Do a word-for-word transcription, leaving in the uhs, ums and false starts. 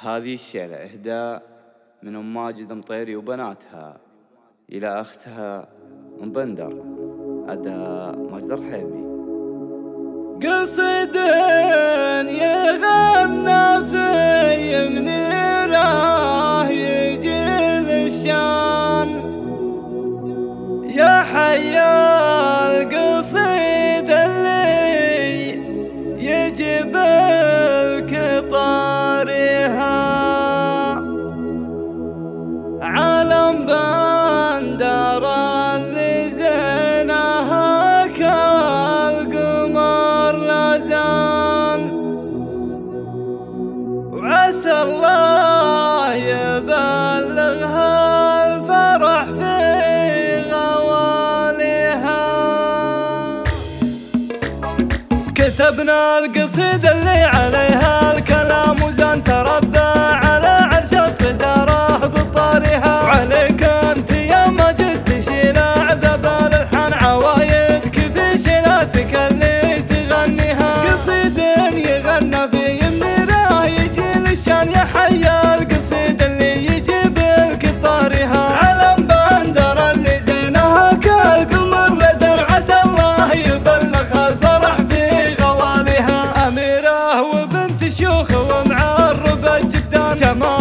هذه الشيلة إهداء من أم ماجد مطيري وبناتها إلى أختها أم بندر. أداء ماجد الرحيمي. قصد يغنى في منيره يجي للشان يا حيا القصيد اللي يجيب الكطارها عالم بندر اللي زينها كالقمر لازان وعسى الله يبلغها الفرح في غواليها. كتبنا القصيدة اللي عليها الكلام وزان تربى على عرش الصدارة بطارها وعليك انت يا ماجد تشيل عذاب الالحان عوايد كيف شيلاتك اللي تغنيها. قصيد يغنى في منيره يجي للشان يا حيا القصيد اللي يجيب الكطارها علم بندر اللي زينها كالقمر لزر عسى الله يبلغ الفرح في غواليها. أميرة وبنت شيوخ ومعربة جدان جمال